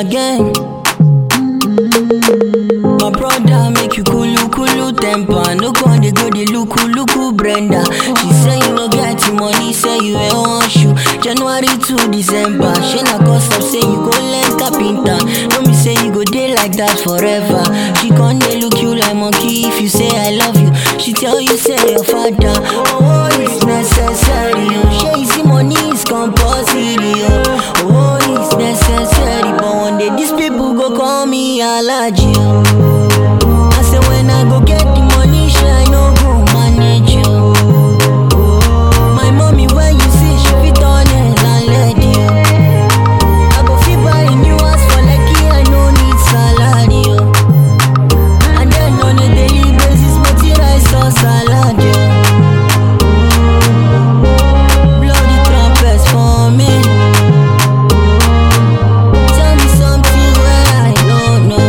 again. My brother make you cool temper. No con dey go dey look Brenda. She say you no get the money, say you ain't want shoe. January to December, she na cause of say you go learn carpenter. No me say you go dey like that forever. She con dey look you like monkey if you say I love you. She tell you say your father, oh it's necessary. She see money is compulsory. Oh it's necessary, but one day these people go call me allergy. I say when I go get the money, she I no go manage you. My mommy when you see she fit on it and let you. I go fit buy a new house for lucky, I no need salary. And then on a daily basis, multi rice or salad. Blow the trumpets for me. Tell me something where I don't know.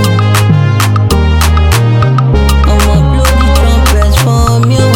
I'ma blow the trumpets from you.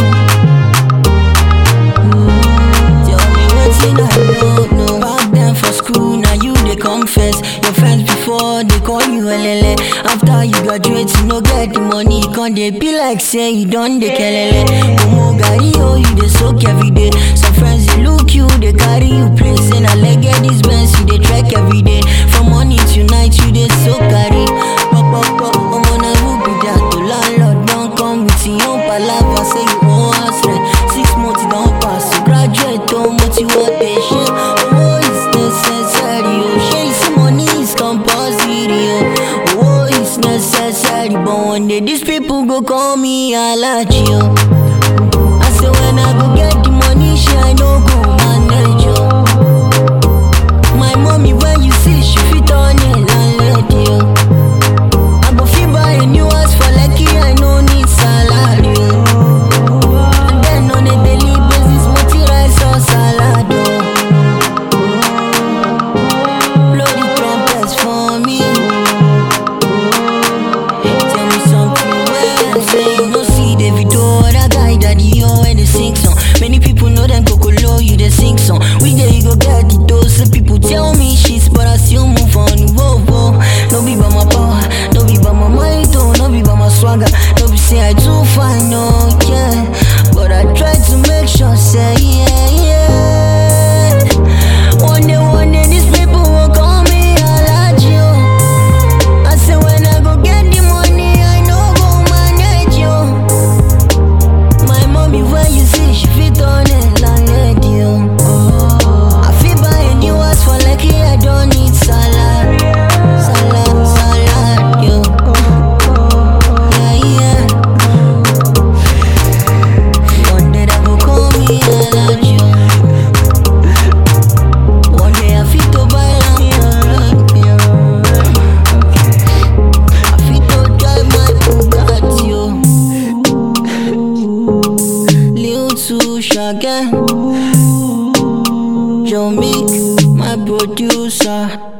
Tell me what's in I don't know. Back then for school, now you they confess. Your friends before they call you LLA. After you graduate, you no get the money. Can't they be like say you done the kelele. Omo gari oh you they soak every day. Some friends they look you, they carry you place. And I like get this Benz, you they trek every day. From morning to night, you they so carry. Pop, I'm on a who be that to landlord. Don't come with your own palava. Say you own house rent. 6 months don't pass. You graduate, don't want you what they share. Oh, it's necessary. Oh, she see money is compulsory. Oh, it's necessary. But one day these people go call me allergy. I say when I go get the money, she I no go manage you. My mommy when you see she fit on it and let you. I go fit buy a new house for lucky, I no need salary. And then on a daily basis, multi rice or salad. Blow the trumpets for me. Tell me something where I say you no see Davido, that guy daddy yo when they sing song. Many people know them Kokolo, you they sing song. We there you go get the dose. Some people tell me shit, but I still move on. Whoa. No be by my power, no be by my mind, oh, no be by my swagger. No be say I too fine, no, yeah. But I try to make sure, say yeah. One day these people will call me allergy. I say when I go get the money, I no go manage you. My mommy when you see she fit on it like lady. I fit buy a new house for lucky, I don't need salad, yo. Yeah. One day they go call me allergy. One day I fit to buy lamp, I fit to drive my Bugatti, yo. Lil to Shaggy, Joe Meek, my producer.